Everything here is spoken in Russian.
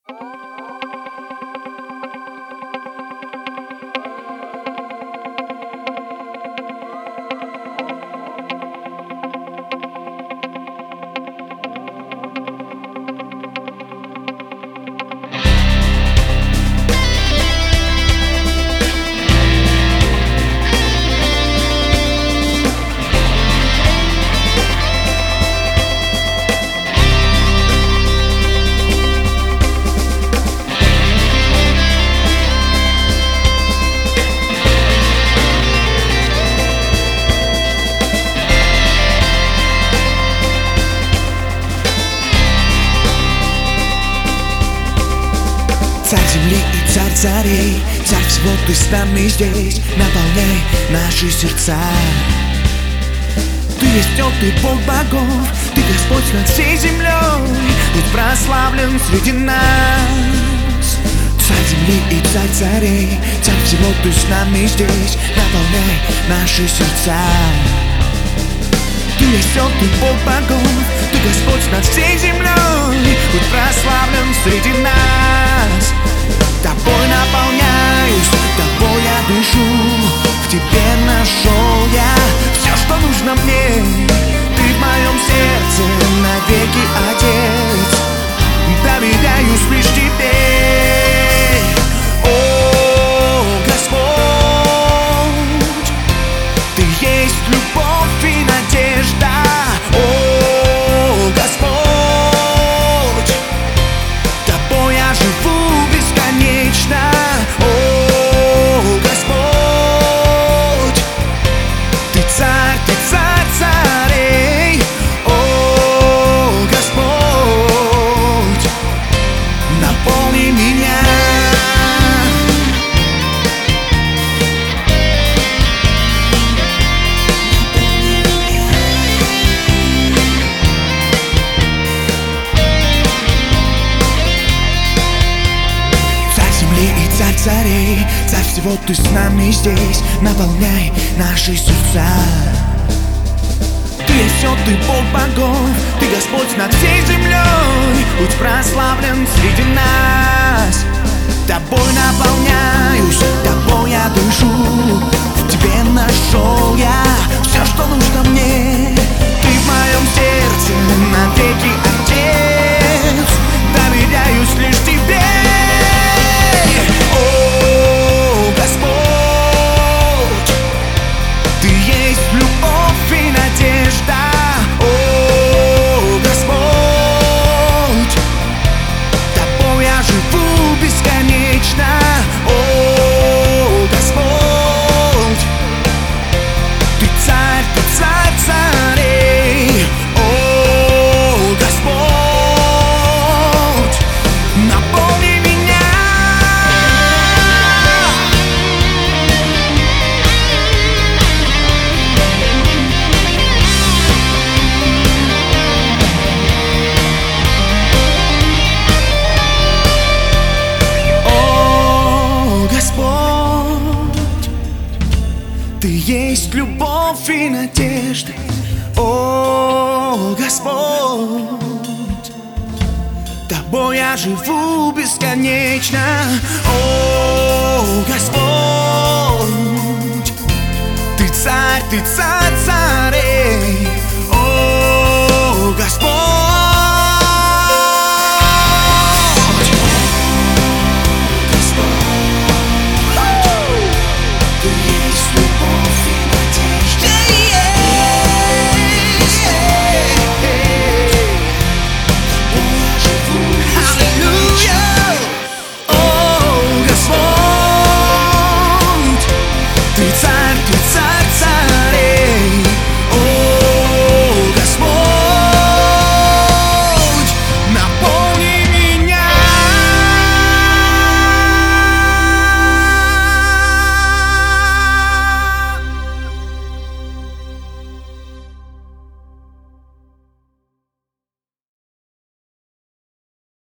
Царь земли и царь царей, царь всего, ты с нами здесь. Наполняй наши сердца. Ты есть Он, ты Бог богов, ты Господь над всей землей. Будь прославлен среди нас. Царь земли и царь царей, царь всего, ты с нами здесь. Наполняй наши сердца. Ты есть Он, ты Бог богов, ты Господь над всей землей. Будь прославлен среди нас. Тобой наполняюсь, тобой я дышу. В тебе нашел я все, что нужно мне. Ты в моем сердце навеки, Отец. Доверяюсь лишь тебе. О, Господь, ты есть любовь и надежда. О, Господь, тобой я живу бесконечно. О, Господь, ты царь царей. О, Господь, наполни меня. И царь царей, царь всего, ты с нами здесь. Наполняй наши сердца. Ты есть Он, ты Бог богов, ты Господь над всей землей. Будь прославлен среди нас. Тобой наполняюсь, тобой я дышу. В тебе нашел я все, что нужно мне. Ты в моем сердце навеки, Отец. Доверяюсь лишь тебе. О, Господь, ты есть любовь и надежда. О, Господь, тобой я живу бесконечно. О, Господь, ты царь царей. О, Господь, наполни меня. Ты есть любовь и надежда. О, Господь, тобой я живу бесконечно. О, Господь, ты царь царей.